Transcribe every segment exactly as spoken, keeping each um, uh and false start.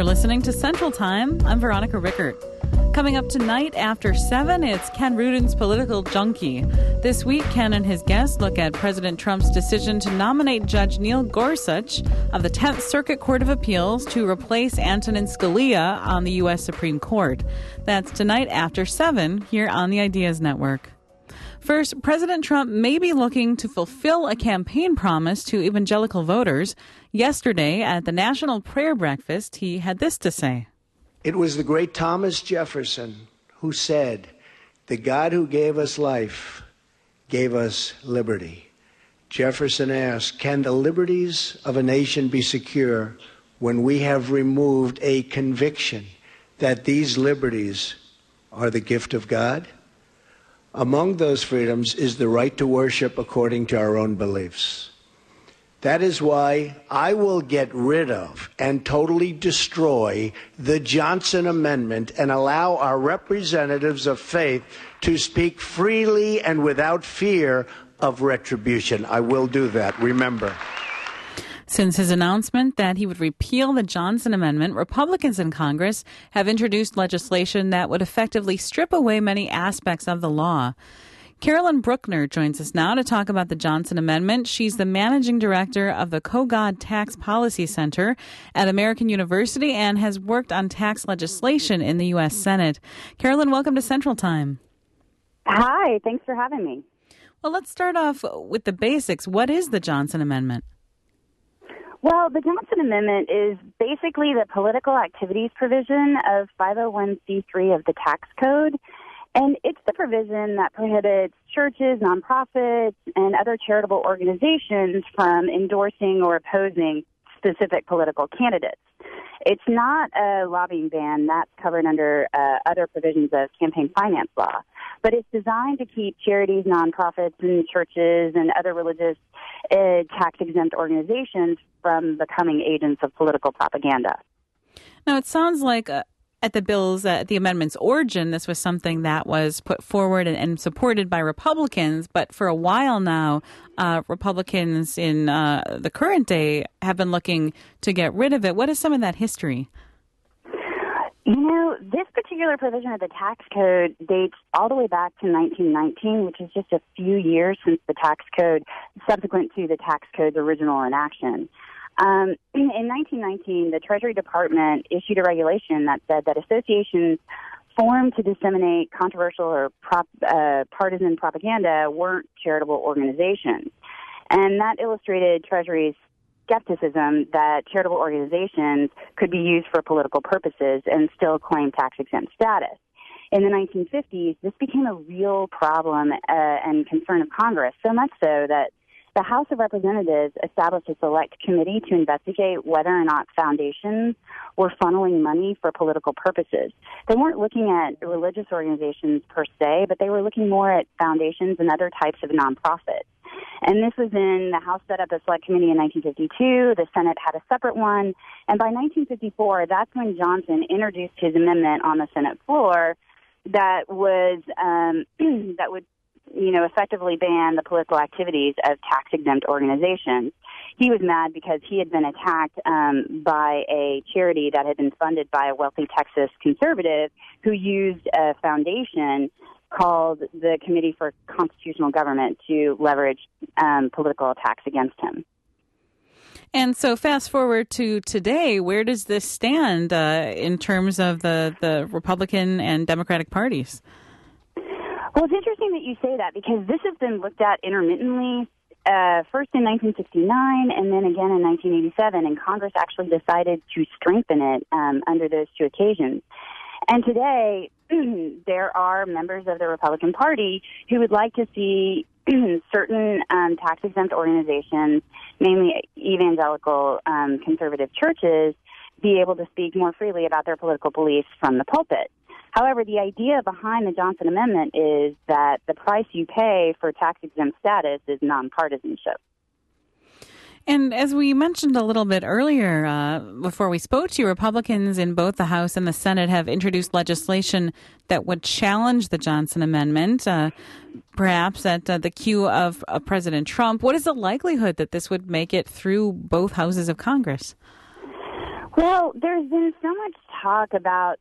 You're listening to Central Time. I'm Veronica Rickert. Coming up tonight after seven, it's Ken Rudin's Political Junkie. This week, Ken and his guests look at President Trump's decision to nominate Judge Neil Gorsuch of the tenth Circuit Court of Appeals to replace Antonin Scalia on the U S Supreme Court. That's tonight after seven here on the Ideas Network. First, President Trump may be looking to fulfill a campaign promise to evangelical voters. Yesterday, at the National Prayer Breakfast, he had this to say. It was the great Thomas Jefferson who said, "The God who gave us life gave us liberty." Jefferson asked, can the liberties of a nation be secure when we have removed a conviction that these liberties are the gift of God? Among those freedoms is the right to worship according to our own beliefs. That is why I will get rid of and totally destroy the Johnson Amendment and allow our representatives of faith to speak freely and without fear of retribution. I will do that, remember. Since his announcement that he would repeal the Johnson Amendment, Republicans in Congress have introduced legislation that would effectively strip away many aspects of the law. Carolyn Bruckner joins us now to talk about the Johnson Amendment. She's the managing director of the Kogod Tax Policy Center at American University and has worked on tax legislation in the U S Senate. Carolyn, welcome to Central Time. Hi, thanks for having me. Well, let's start off with the basics. What is the Johnson Amendment? Well, the Johnson Amendment is basically the political activities provision of five oh one c three of the tax code. And it's the provision that prohibits churches, nonprofits, and other charitable organizations from endorsing or opposing specific political candidates. It's not a lobbying ban that's covered under uh, other provisions of campaign finance law, but it's designed to keep charities, nonprofits, and churches and other religious uh, tax-exempt organizations from becoming agents of political propaganda. Now, it sounds like uh, at the bill's, uh, at the amendment's origin, this was something that was put forward and, and supported by Republicans, but for a while now, uh, Republicans in uh, the current day have been looking to get rid of it. What is some of that history? You know, this particular provision of the tax code dates all the way back to nineteen nineteen, which is just a few years since the tax code, subsequent to the tax code's original enaction. Um, in nineteen nineteen, the Treasury Department issued a regulation that said that associations formed to disseminate controversial or prop, uh, partisan propaganda weren't charitable organizations. And that illustrated Treasury's skepticism that charitable organizations could be used for political purposes and still claim tax-exempt status. In the nineteen fifties, this became a real problem uh, and concern of Congress, so much so that the House of Representatives established a select committee to investigate whether or not foundations were funneling money for political purposes. They weren't looking at religious organizations per se, but they were looking more at foundations and other types of nonprofits. And this was in, the House set up a select committee in nineteen fifty-two, the Senate had a separate one, and by nineteen fifty-four, that's when Johnson introduced his amendment on the Senate floor that was, um, that would you know, effectively ban the political activities of tax-exempt organizations. He was mad because he had been attacked um, by a charity that had been funded by a wealthy Texas conservative who used a foundation called the Committee for Constitutional Government to leverage um, political attacks against him. And so fast forward to today, where does this stand uh, in terms of the, the Republican and Democratic parties? Well, it's interesting that you say that because this has been looked at intermittently, uh, first in nineteen sixty-nine and then again in nineteen eighty-seven, and Congress actually decided to strengthen it um, under those two occasions. And today, there are members of the Republican Party who would like to see certain um, tax-exempt organizations, mainly evangelical um, conservative churches, be able to speak more freely about their political beliefs from the pulpit. However, the idea behind the Johnson Amendment is that the price you pay for tax-exempt status is nonpartisanship. And as we mentioned a little bit earlier, uh, before we spoke to you, Republicans in both the House and the Senate have introduced legislation that would challenge the Johnson Amendment, uh, perhaps at uh, the cue of uh, President Trump. What is the likelihood that this would make it through both houses of Congress? Well, there's been so much talk about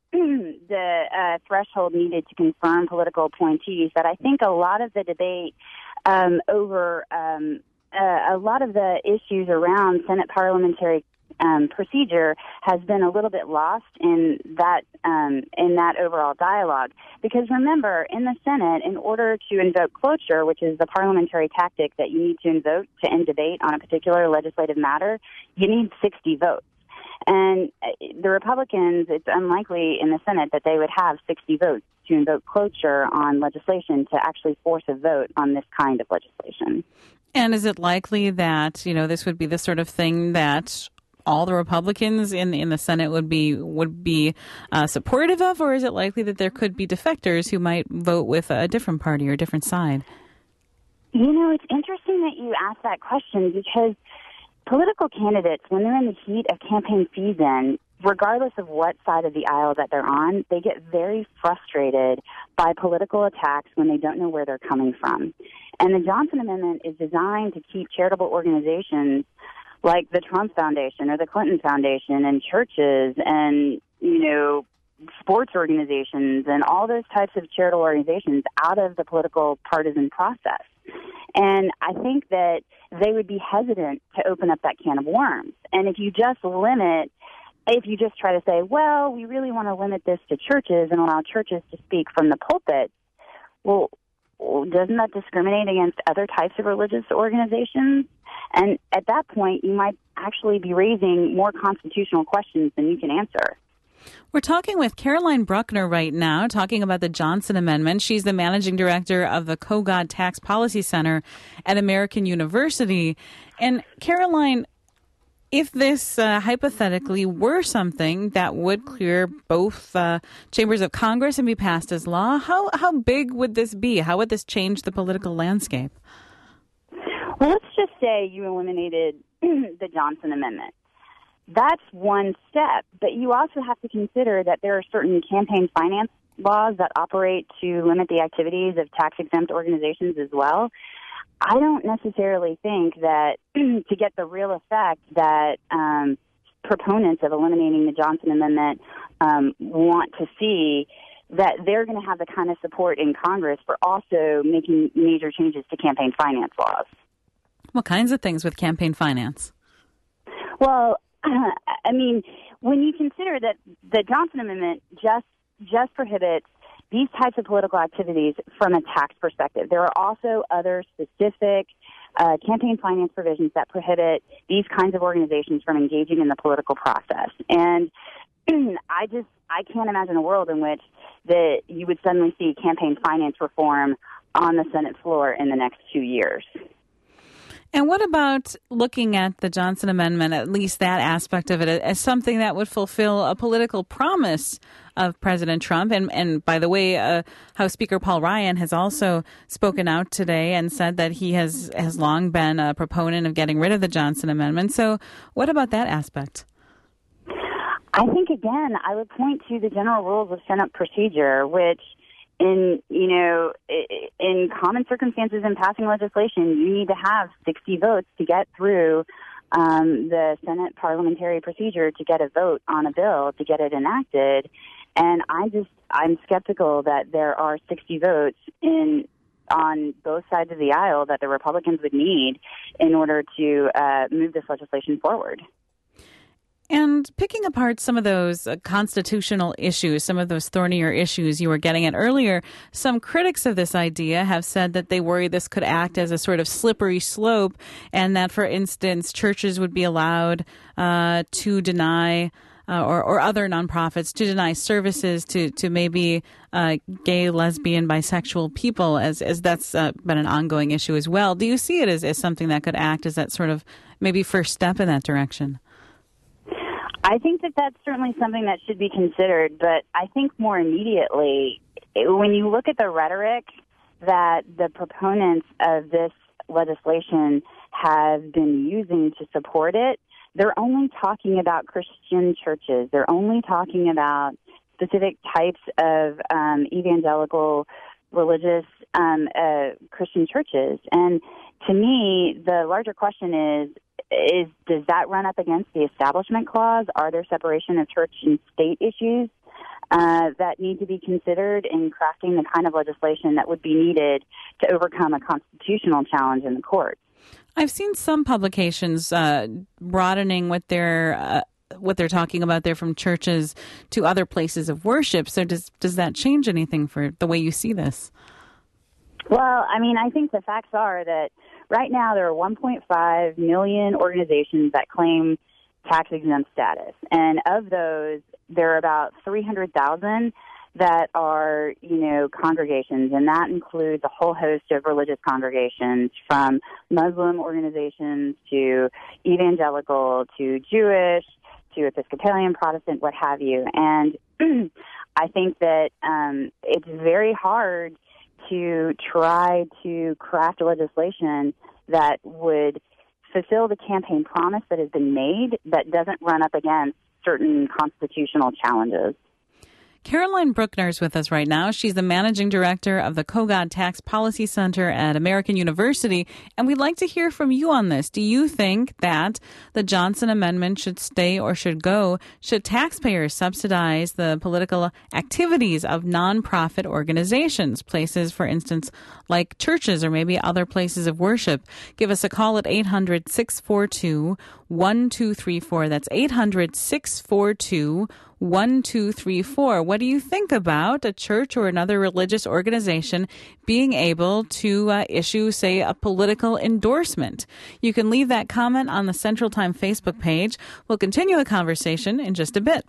the uh, threshold needed to confirm political appointees that I think a lot of the debate um, over um, uh, a lot of the issues around Senate parliamentary um, procedure has been a little bit lost in that um, in that overall dialogue. Because remember, in the Senate, in order to invoke cloture, which is the parliamentary tactic that you need to invoke to end debate on a particular legislative matter, you need sixty votes. And the Republicans, it's unlikely in the Senate that they would have sixty votes to invoke cloture on legislation to actually force a vote on this kind of legislation. And is it likely that, you know, this would be the sort of thing that all the Republicans in in the Senate would be would be uh, supportive of, or is it likely that there could be defectors who might vote with a different party or a different side? You know, it's interesting that you asked that question because political candidates, when they're in the heat of campaign season, regardless of what side of the aisle that they're on, they get very frustrated by political attacks when they don't know where they're coming from. And the Johnson Amendment is designed to keep charitable organizations like the Trump Foundation or the Clinton Foundation and churches and, you know, sports organizations and all those types of charitable organizations out of the political partisan process. And I think that they would be hesitant to open up that can of worms. And if you just limit, if you just try to say, well, we really want to limit this to churches and allow churches to speak from the pulpit, well, doesn't that discriminate against other types of religious organizations? And at that point, you might actually be raising more constitutional questions than you can answer. We're talking with Caroline Bruckner right now, talking about the Johnson Amendment. She's the managing director of the Kogod Tax Policy Center at American University. And Caroline, if this uh, hypothetically were something that would clear both uh, chambers of Congress and be passed as law, how, how big would this be? How would this change the political landscape? Well, let's just say you eliminated the Johnson Amendment. That's one step, but you also have to consider that there are certain campaign finance laws that operate to limit the activities of tax-exempt organizations as well. I don't necessarily think that to get the real effect that um, proponents of eliminating the Johnson Amendment um, want to see, that they're going to have the kind of support in Congress for also making major changes to campaign finance laws. What kinds of things with campaign finance? Well, I mean, when you consider that the Johnson Amendment just just prohibits these types of political activities from a tax perspective, there are also other specific uh, campaign finance provisions that prohibit these kinds of organizations from engaging in the political process. And I just I can't imagine a world in which that you would suddenly see campaign finance reform on the Senate floor in the next two years. And what about looking at the Johnson Amendment, at least that aspect of it, as something that would fulfill a political promise of President Trump? And, and by the way, uh, House Speaker Paul Ryan has also spoken out today and said that he has, has long been a proponent of getting rid of the Johnson Amendment. So what about that aspect? I think, again, I would point to the general rules of Senate procedure, which in, you know, in common circumstances in passing legislation, you need to have sixty votes to get through um, the Senate parliamentary procedure to get a vote on a bill, to get it enacted. And I just, I'm skeptical that there are sixty votes in on both sides of the aisle that the Republicans would need in order to uh, move this legislation forward. And picking apart some of those uh, constitutional issues, some of those thornier issues you were getting at earlier, some critics of this idea have said that they worry this could act as a sort of slippery slope, and that, for instance, churches would be allowed uh, to deny uh, or, or other nonprofits to deny services to, to maybe uh, gay, lesbian, bisexual people, as, as that's uh, been an ongoing issue as well. Do you see it as, as something that could act as that sort of maybe first step in that direction? I think that that's certainly something that should be considered, but I think more immediately, when you look at the rhetoric that the proponents of this legislation have been using to support it, they're only talking about Christian churches. They're only talking about specific types of um, evangelical religious um, uh, Christian churches. And to me, the larger question is, is does that run up against the Establishment Clause? Are there separation of church and state issues uh, that need to be considered in crafting the kind of legislation that would be needed to overcome a constitutional challenge in the courts? I've seen some publications uh, broadening what they're uh, what they're talking about there from churches to other places of worship. So does does that change anything for the way you see this? Well, I mean, I think the facts are that right now there are one point five million organizations that claim tax-exempt status. And of those, there are about three hundred thousand that are, you know, congregations. And that includes a whole host of religious congregations, from Muslim organizations to evangelical to Jewish to Episcopalian, Protestant, what have you. And I think that um, it's very hard to try to craft legislation that would fulfill the campaign promise that has been made that doesn't run up against certain constitutional challenges. Caroline Bruckner is with us right now. She's the managing director of the Kogod Tax Policy Center at American University, and we'd like to hear from you on this. Do you think that the Johnson Amendment should stay or should go? Should taxpayers subsidize the political activities of nonprofit organizations, places, for instance, like churches or maybe other places of worship? Give us a call at eight hundred, six four two, one two three four. That's eight hundred, six four two, one two three four. What do you think about a church or another religious organization being able to uh, issue, say, a political endorsement? You can leave that comment on the Central Time Facebook page. We'll continue the conversation in just a bit.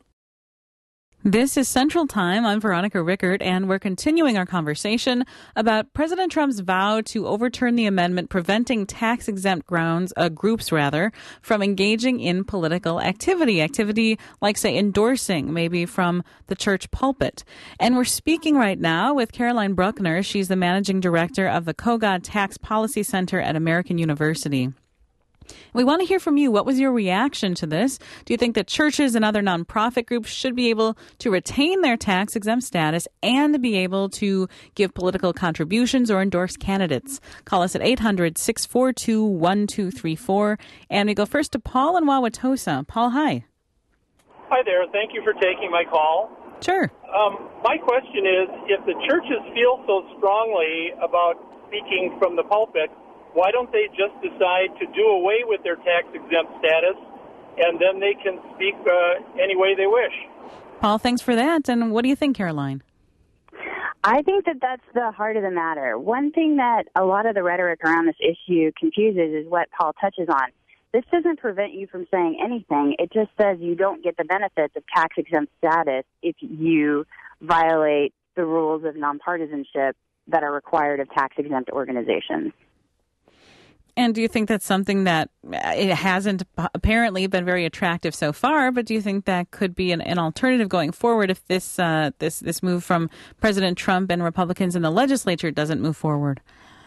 This is Central Time. I'm Veronica Rickert, and we're continuing our conversation about President Trump's vow to overturn the amendment preventing tax-exempt grounds, uh, groups rather, from engaging in political activity, activity like, say, endorsing, maybe from the church pulpit. And we're speaking right now with Caroline Bruckner. She's the managing director of the Kogod Tax Policy Center at American University. We want to hear from you. What was your reaction to this? Do you think that churches and other nonprofit groups should be able to retain their tax-exempt status and be able to give political contributions or endorse candidates? Call us at eight hundred, six four two, one two three four. And we go first to Paul in Wauwatosa. Paul, hi. Hi there. Thank you for taking my call. Sure. Um, my question is, if the churches feel so strongly about speaking from the pulpit, why don't they just decide to do away with their tax-exempt status, and then they can speak uh, any way they wish? Paul, thanks for that. And what do you think, Caroline? I think that that's the heart of the matter. One thing that a lot of the rhetoric around this issue confuses is what Paul touches on. This doesn't prevent you from saying anything. It just says you don't get the benefits of tax-exempt status if you violate the rules of nonpartisanship that are required of tax-exempt organizations. And do you think that's something that it hasn't apparently been very attractive so far, but do you think that could be an, an alternative going forward if this uh, this this move from President Trump and Republicans in the legislature doesn't move forward?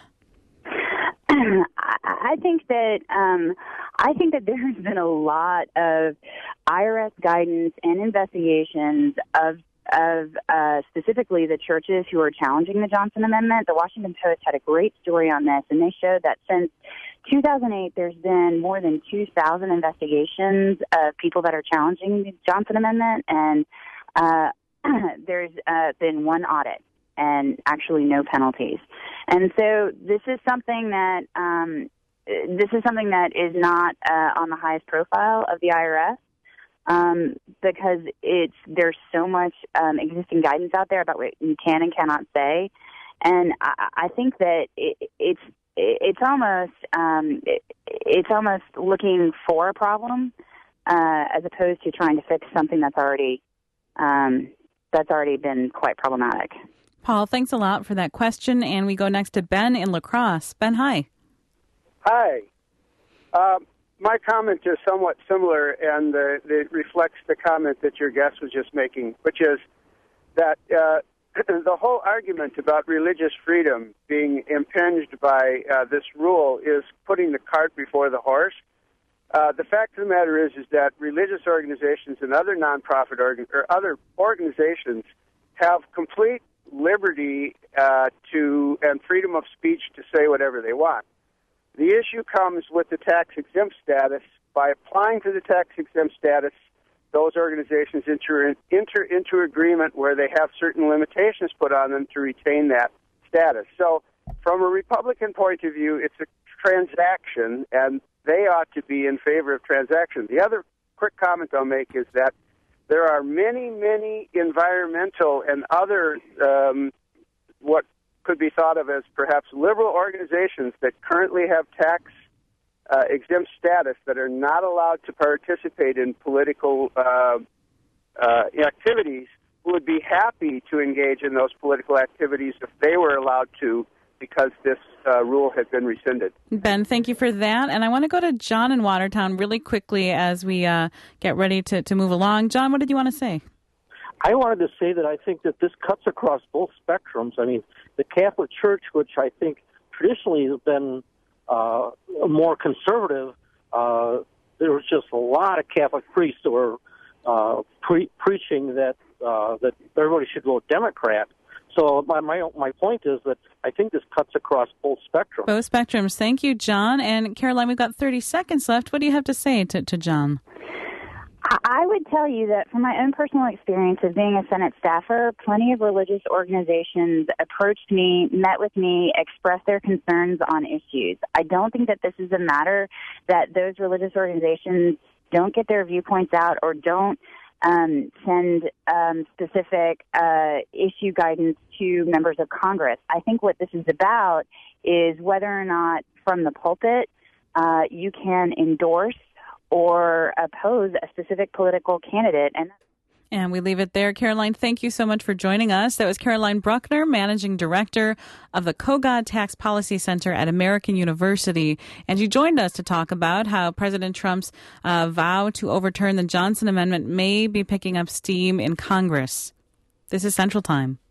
I think that um, I think that there has been a lot of I R S guidance and investigations of of uh, specifically the churches who are challenging the Johnson Amendment. The Washington Post had a great story on this, and they showed that since two thousand eight, there's been more than two thousand investigations of people that are challenging the Johnson Amendment, and uh, there's uh, been one audit and actually no penalties. And so this is something that um, this is something that is not uh, on the highest profile of the I R S. Um, because it's there's so much um, existing guidance out there about what you can and cannot say, and I, I think that it, it's it's almost um, it, it's almost looking for a problem uh, as opposed to trying to fix something that's already um, that's already been quite problematic. Paul, thanks a lot for that question, and we go next to Ben in La Crosse. Ben, hi. Hi. Um, My comment is somewhat similar, and uh, it reflects the comment that your guest was just making, which is that uh, the whole argument about religious freedom being impinged by uh, this rule is putting the cart before the horse. Uh, the fact of the matter is, is that religious organizations and other nonprofit organ- or other organizations have complete liberty uh, to and freedom of speech to say whatever they want. The issue comes with the tax-exempt status. By applying for the tax-exempt status, those organizations enter, enter into agreement where they have certain limitations put on them to retain that status. So from a Republican point of view, it's a transaction, and they ought to be in favor of transactions. The other quick comment I'll make is that there are many, many environmental and other um, what could be thought of as perhaps liberal organizations that currently have tax uh, exempt status that are not allowed to participate in political uh, uh, activities, who would be happy to engage in those political activities if they were allowed to, because this uh, rule had been rescinded. Ben, thank you for that. And I want to go to John in Watertown really quickly as we uh, get ready to, to move along. John, what did you want to say? I wanted to say that I think that this cuts across both spectrums. I mean, the Catholic Church, which I think traditionally has been uh, more conservative, uh, there was just a lot of Catholic priests that were uh, pre- preaching that uh, that everybody should vote Democrat. So my, my my point is that I think this cuts across both spectrums. Both spectrums. Thank you, John. And Caroline, we've got thirty seconds left. What do you have to say to, to John? I would tell you that from my own personal experience of being a Senate staffer, plenty of religious organizations approached me, met with me, expressed their concerns on issues. I don't think that this is a matter that those religious organizations don't get their viewpoints out or don't um, send um, specific uh, issue guidance to members of Congress. I think what this is about is whether or not from the pulpit uh, you can endorse or oppose a specific political candidate. And And we leave it there. Caroline, thank you so much for joining us. That was Caroline Bruckner, Managing Director of the Kogod Tax Policy Center at American University. And she joined us to talk about how President Trump's uh, vow to overturn the Johnson Amendment may be picking up steam in Congress. This is Central Time.